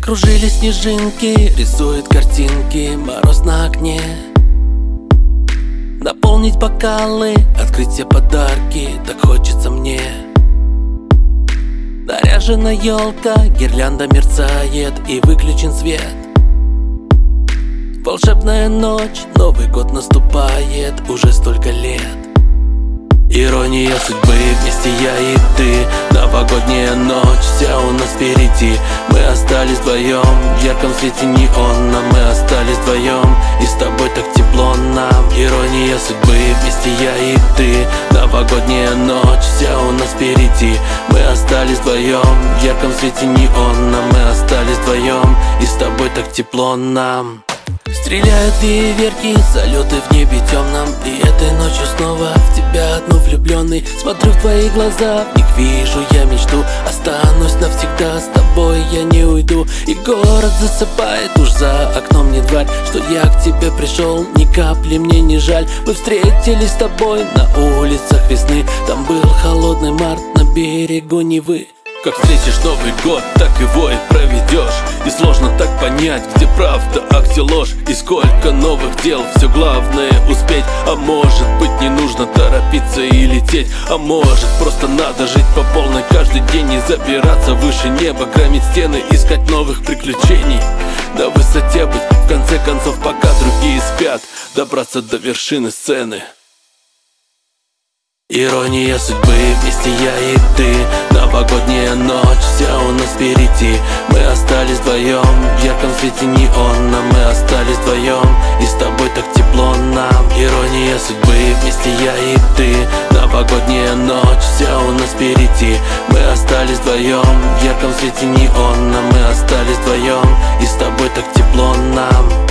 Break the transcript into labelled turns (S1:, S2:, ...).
S1: Закружили снежинки, рисуют картинки, мороз на окне. Наполнить бокалы, открыть все подарки, так хочется мне. Наряжена елка, гирлянда мерцает и выключен свет. Волшебная ночь, Новый год наступает уже столько лет. Ирония судьбы, вместе я и ты. Новогодняя ночь, вся у нас впереди. Мы остались вдвоем, в ярком свете неона. Мы остались вдвоем, и с тобой так тепло нам. Ирония судьбы, вместе я и ты. Новогодняя ночь, вся у нас впереди. Мы остались вдвоем, в ярком свете неона. Мы остались вдвоем, и с тобой так тепло нам. Стреляют фейерверки, салюты в небе темном. И этой ночью снова в тебя одну влюбленный. Смотрю в твои глаза, в них вижу я мечту. Останусь навсегда, с тобой я не уйду. И город засыпает, уж за окном не тварь, что я к тебе пришел, ни капли мне не жаль. Мы встретились с тобой на улицах весны. Там был холодный март на берегу Невы.
S2: Как встретишь Новый год, так его и проведешь. И сложно так понять, где правда, а где ложь. И сколько новых дел, все главное успеть. А может быть не нужно торопиться и лететь. А может просто надо жить по полной каждый день. И забираться выше неба, громить стены, искать новых приключений. На высоте быть, в конце концов, пока другие спят, добраться до вершины сцены.
S1: Ирония судьбы, вместе я и ты. Новогодняя ночь, вся у нас впереди. Мы остались вдвоем, в ярком свете неона. Мы остались вдвоем, и с тобой так тепло нам. Ирония судьбы, вместе я и ты. Новогодняя ночь, вся у нас впереди. Мы остались вдвоем, в ярком свете неона. Мы остались вдвоем, и с тобой так тепло нам.